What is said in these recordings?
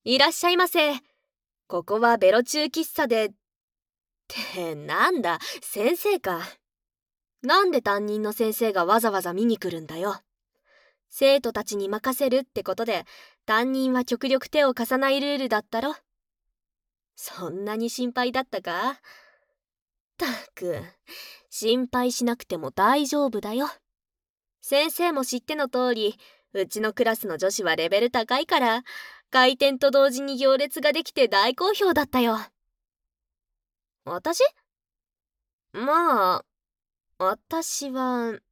いらっしゃいませ。ここはベロ中喫茶で。ってなんだ、先生か。なんで担任の先生がわざわざ見に来るんだよ。生徒たちに任せるってことで、担任は極力手を貸さないルールだったろ。そんなに心配だったか？ったく、心配しなくても大丈夫だよ。先生も知っての通り、うちのクラスの女子はレベル高いから、開店と同時に行列ができて大好評だったよ。私？まあ、私は、ね。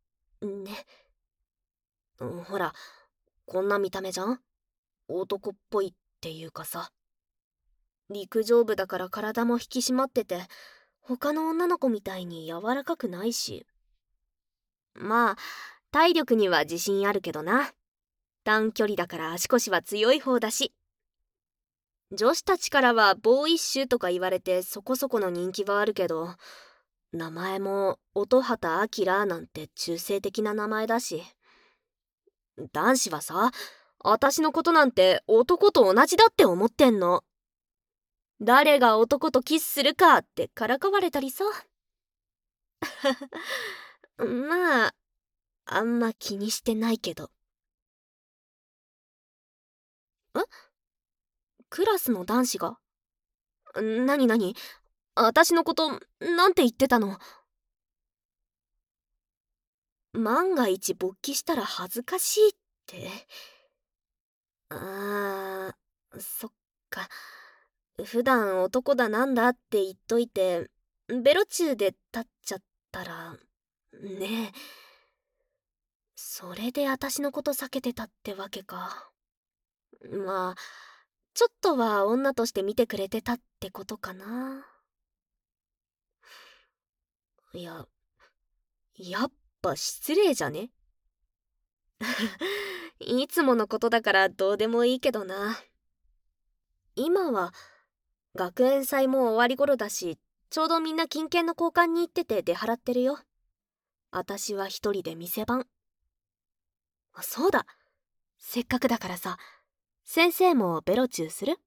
ほら、こんな見た目じゃん？男っぽいっていうかさ。陸上部だから体も引き締まってて、他の女の子みたいに柔らかくないし。まあ、体力には自信あるけどな。短距離だから足腰は強い方だし。女子たちからはボーイッシュとか言われてそこそこの人気はあるけど、名前も音畑明なんて中性的な名前だし。男子はさ、私のことなんて男と同じだって思ってんの。誰が男とキスするかってからかわれたりさ。まあ、あんま気にしてないけど。え？クラスの男子が？なになに？私のことなんて言ってたの？万が一勃起したら恥ずかしいって。そっか。普段男だなんだって言っといて、ベロチューで立っちゃったら、ねえ。それで私のこと避けてたってわけか。まあ、ちょっとは女として見てくれてたってことかな。いや、やっぱ失礼じゃね？いつものことだからどうでもいいけどな。今は学園祭も終わり頃だし、ちょうどみんな金券の交換に行ってて出払ってるよ。私は一人で店番。あ、そうだ。せっかくだからさ、先生もベロチューする？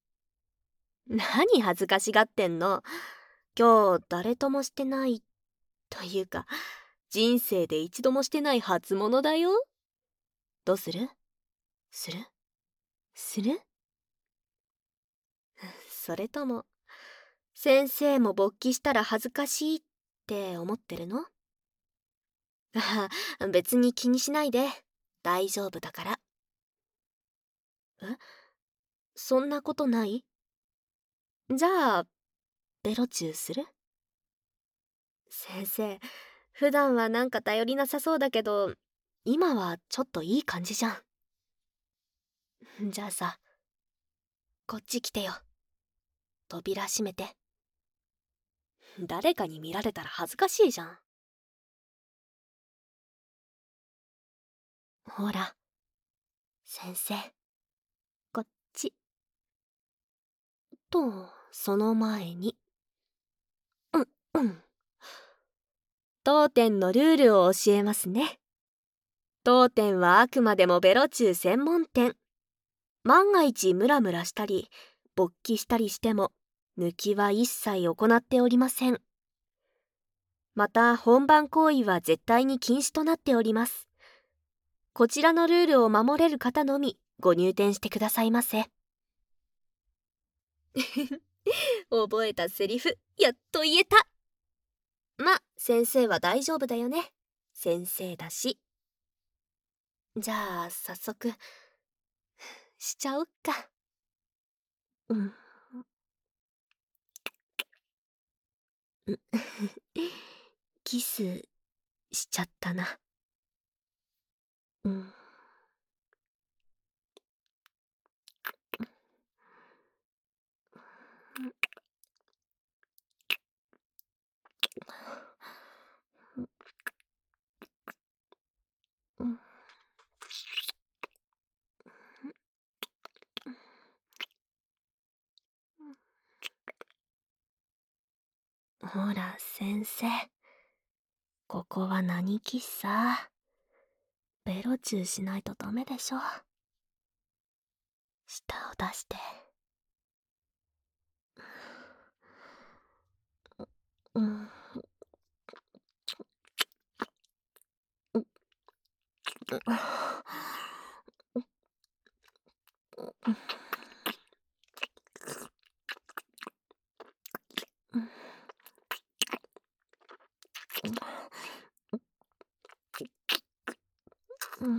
何恥ずかしがってんの？今日誰ともしてないというか、人生で一度もしてない初物だよ。どうする？する？する？それとも、先生も勃起したら恥ずかしいって思ってるの？別に気にしないで。大丈夫だから。え？そんなことない？じゃあ、ベロチューする？先生、普段はなんか頼りなさそうだけど、今はちょっといい感じじゃん。じゃあさ、こっち来てよ。扉閉めて。誰かに見られたら恥ずかしいじゃん。ほら、先生、こっち。と、その前に。うん。当店のルールを教えますね。当店はあくまでもベロチュー専門店。万が一ムラムラしたり勃起したりしても抜きは一切行っておりません。また本番行為は絶対に禁止となっております。こちらのルールを守れる方のみご入店してくださいませ。覚えたセリフやっと言えた。ま、先生は大丈夫だよね。先生だし。じゃあ早速しちゃおっか。うん。キスしちゃったな。うん。ほら先生、ここは何喫茶？ベロチューしないとダメでしょ。 舌を出して。うん。うん。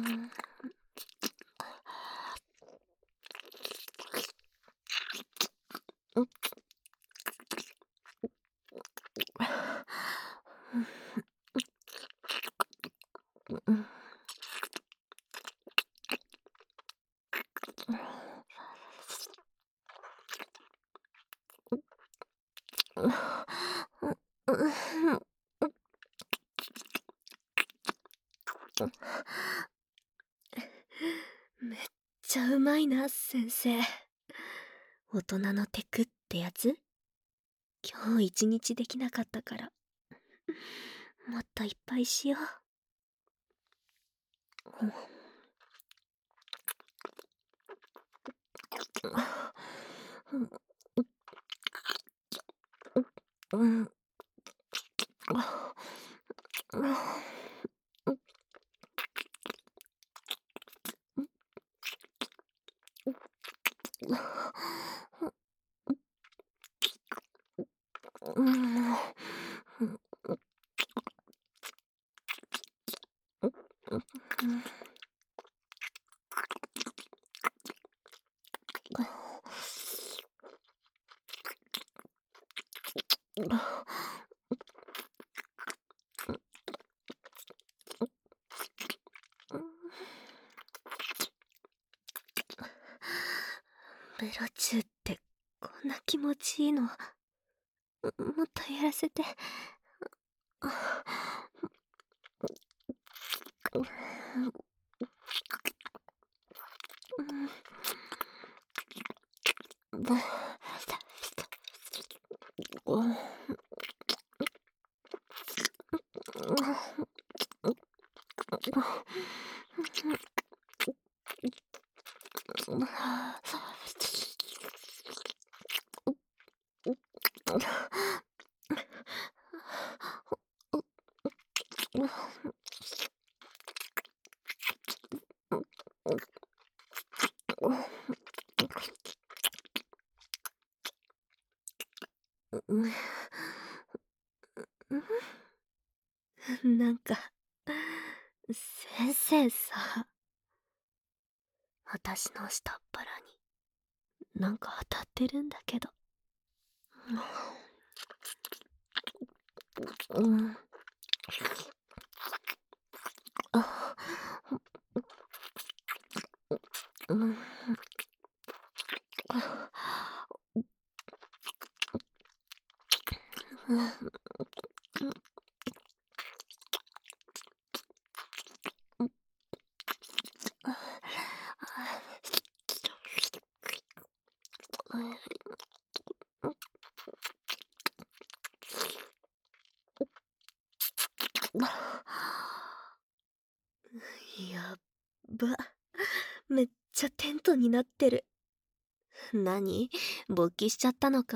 めっちゃうまいな、先生。大人のテクってやつ？今日一日できなかったから、もっといっぱいしよう。うん。ベロチューってこんな気持ちいいの？もっとやらせて。なんか、先生さ、私の下っ腹になんか当たってるんだけど。うん。あ、うん。やっば。めっちゃテントになってる。何？勃起しちゃったのか？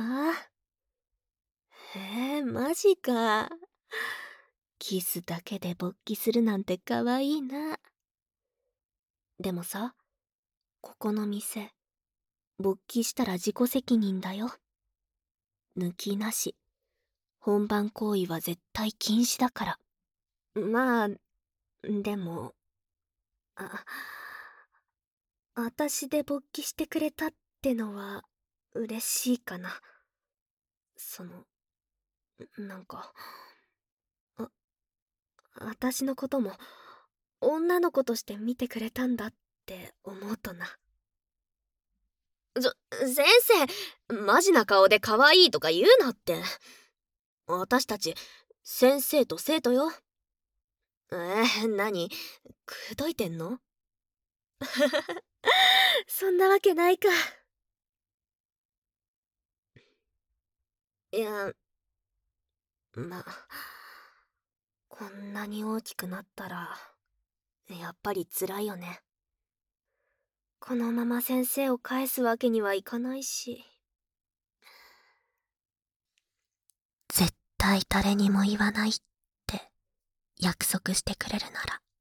マジか。キスだけで勃起するなんてかわいいな。でもさ、ここの店、勃起したら自己責任だよ。抜きなし。本番行為は絶対禁止だから。まあ、でも、あ、私で勃起してくれたってのは嬉しいかな。その、なんか、あ、私のことも女の子として見てくれたんだって思うとな。先生、マジな顔で可愛いとか言うなって。私たち、先生と生徒よ。何？口説いてんの？そんなわけないか。いや、まあ、こんなに大きくなったら、やっぱり辛いよね。 このまま先生を返すわけにはいかないし。 絶対誰にも言わないって約束してくれるなら